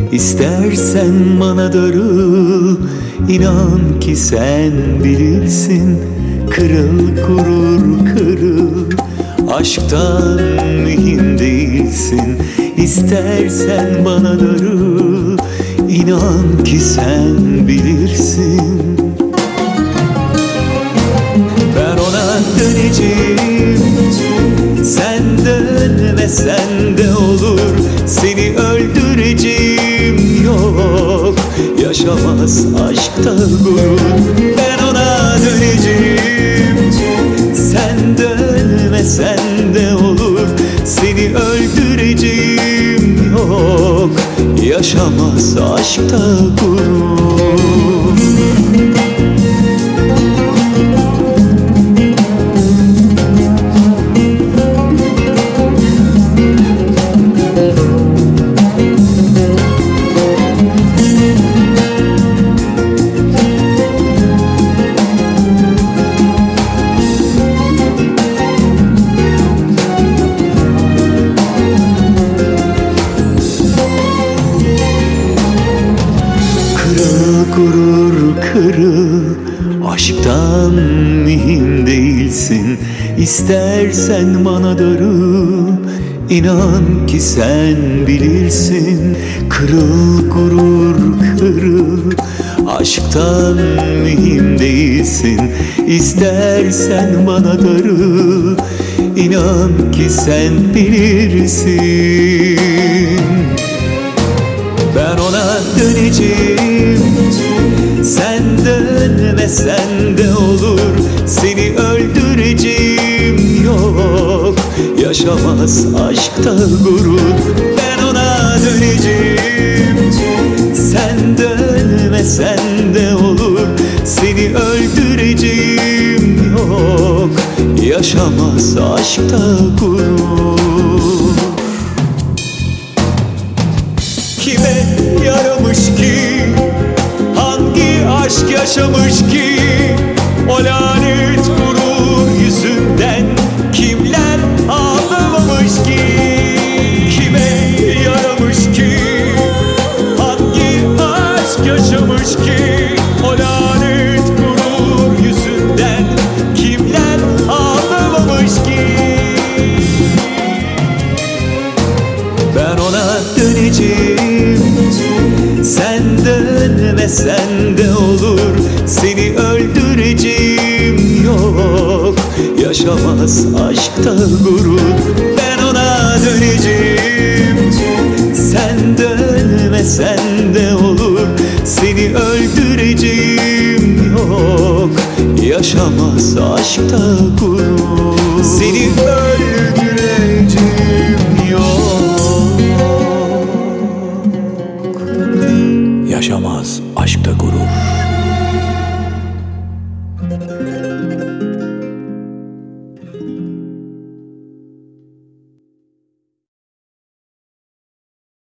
İstersen bana darıl, inan ki sen bilirsin. Kırıl gurur kırıl, aşktan mühim değilsin. İstersen bana darıl, inan ki sen bilirsin. Ben ona döneceğim, sen dönmesen de olur. Seni öldüreceğim, yok yaşamaz aşkta gurur. Ben ona döneceğim, sen dönmesen de olur. Seni öldüreceğim, yok yaşamaz aşkta gurur. Gurur kırıl, aşktan mühim değilsin. İstersen bana darıl, inan ki sen bilirsin. Kırıl gurur kırıl, aşktan mühim değilsin. İstersen bana darıl, inan ki sen bilirsin. Ben ona döneceğim, sen dönmesen de olur. Seni öldüreceğim, yok yaşamaz aşkta gurur. Ben ona döneceğim, sen dönmesen de olur. Seni öldüreceğim, yok yaşamaz aşkta gurur. Kime yaramış ki, hangi aşk yaşamış ki? O lanet gurur yüzünden kimler ağlamamış ki? Kime yaramış ki, hangi aşk yaşamış ki? O lanet gurur yüzünden kimler ağlamamış ki? Ben ona döneceğim, sen dönmesen de olur. Seni öldüreceğim, yok yaşamaz aşkta gurur. Ben ona döneceğim, sen dönmesen de olur. Seni öldüreceğim, yok yaşamaz aşkta gurur. Seni